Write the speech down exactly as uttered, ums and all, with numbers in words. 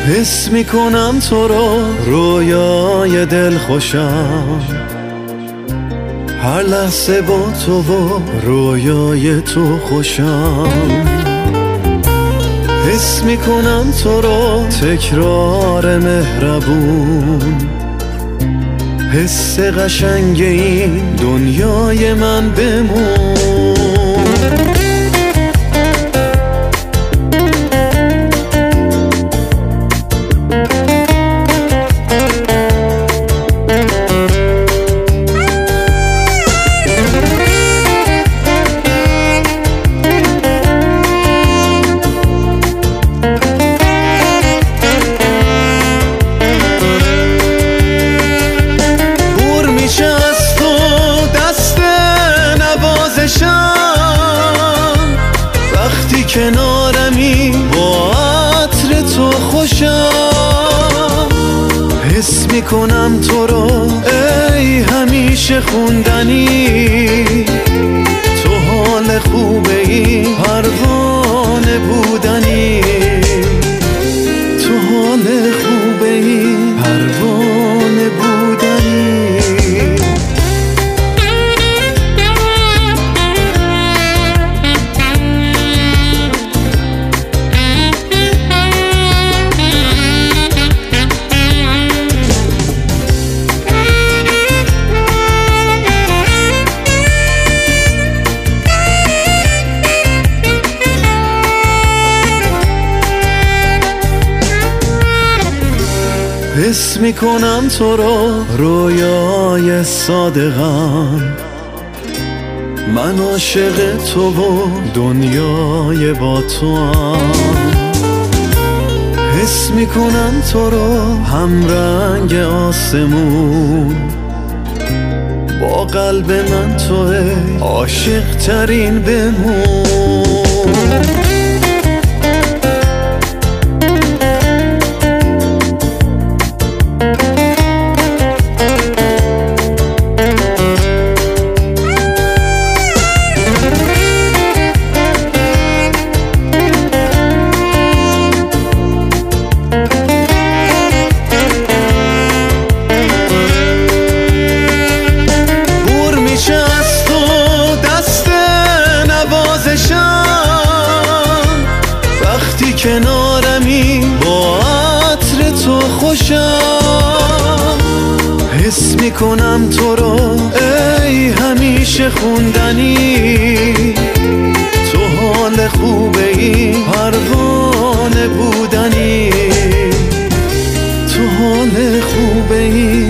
حس میکنم تو رو رویای دل خوشم، هر لحظه با تو و رویای تو خوشم. حس میکنم تو رو تکرار مهربون، حس قشنگ این دنیای من بمون. وقتی کنارمی با عطر تو خوشم، حس میکنم تو رو ای همیشه خوندنی، تو حال خوبه این پروانه بودنی، تو حال خوبه این پروانه بودنی. حس میکنم تو رو رویای صادقم، من عاشق تو و دنیای با تو هم. حس میکنم تو رو همرنگ آسمون، با قلب من توه عاشق ترین بمون. وقتی کنارمی با عطر تو خوشم، حس میکنم تو رو ای همیشه خوندنی، تو حال خوبه این پروانه بودنی، تو حال خوبه این